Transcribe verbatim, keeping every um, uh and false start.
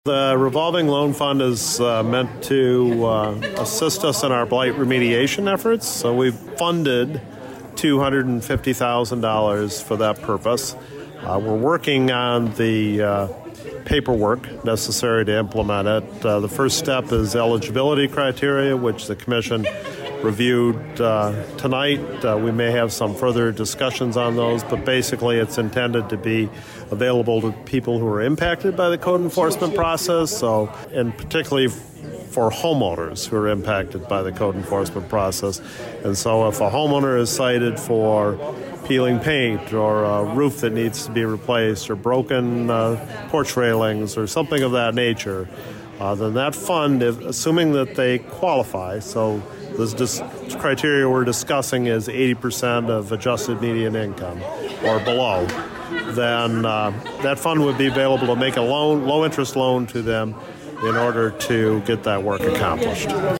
The revolving loan fund is uh, meant to uh, assist us in our blight remediation efforts. So we've funded two hundred fifty thousand dollars for that purpose. Uh, we're working on the uh, paperwork necessary to implement it. Uh, the first step is eligibility criteria, which the Commission reviewed uh, tonight. Uh, we may have some further discussions on those, but basically it's intended to be available to people who are impacted by the code enforcement process, so, and particularly for homeowners who are impacted by the code enforcement process. And so if a homeowner is cited for peeling paint or a roof that needs to be replaced or broken uh, porch railings or something of that nature, uh, then that fund, if, assuming that they qualify, so this dis- criteria we're discussing is eighty percent of adjusted median income or below, then uh, that fund would be available to make a loan, low-interest loan to them in order to get that work accomplished.